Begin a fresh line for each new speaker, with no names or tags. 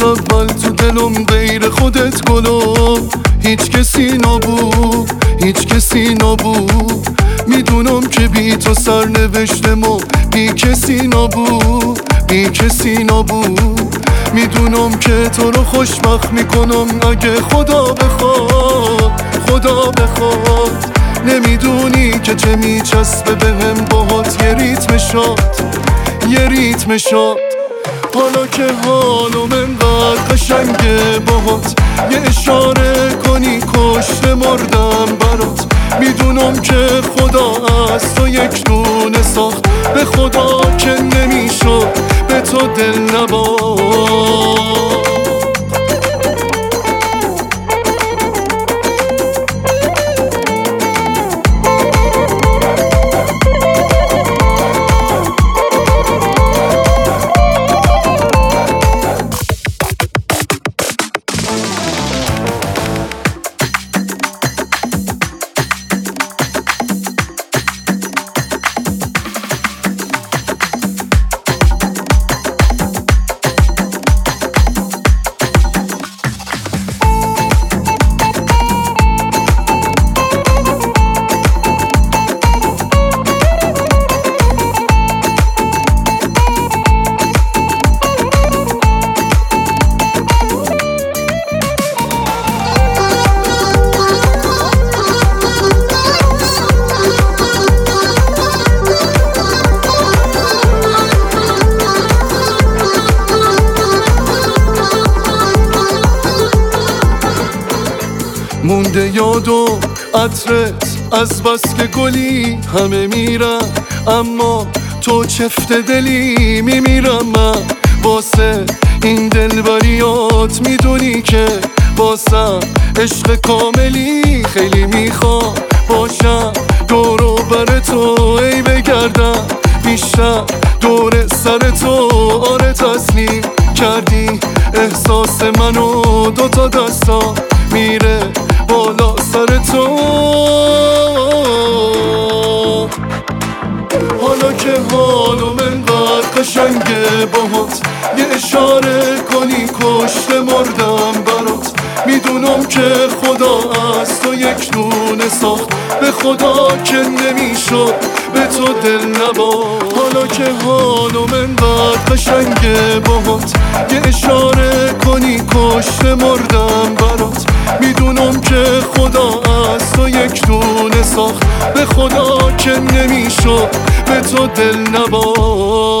اول تو دلم غیر خودت گلم هیچ کسی نبود، هیچ کسی نبود. میدونم که بی تو سرنوشتم و بی کسی نبود، بی کسی نبود. میدونم که تو رو خوشبخت میکنم اگه خدا بخواد، خدا بخواد. نمیدونی که چه میچسبه بهم باهات یه ریتم شاد، یه ریتم شاد. حالا که حالم انقدر قشنگه باهات یه اشاره کنی کشته مردم برات. میدونم که خدا از تو یک دونه ساخت، به خدا که نمیشد به تو دل نباد. مونده یاد و عطرت از بس که گلی همه میرن، اما تو چفت دلی میمیرم من واسه این دلبریات. میدونی که واسم عشق کاملی خیلی میخوام باشم دور و بر تو، ای بگردم بیشتر دور سر تو. آره تسلیم کردی احساس منو، دوتا دستم میره بالا سر تو. حالا که حالم انقدر قشنگه باهات یه اشاره کنی کشته مردم برات. میدونم که خدا از تو یک دونه ساخت، به خدا که نمیشد به تو دل نباد. حالا که حالم انقدر قشنگه باهات یه اشاره کنی کشته مردم برات. میدونم که خدا از تو یک دونه ساخت، به خدا که نمیشد به تو دل نباد.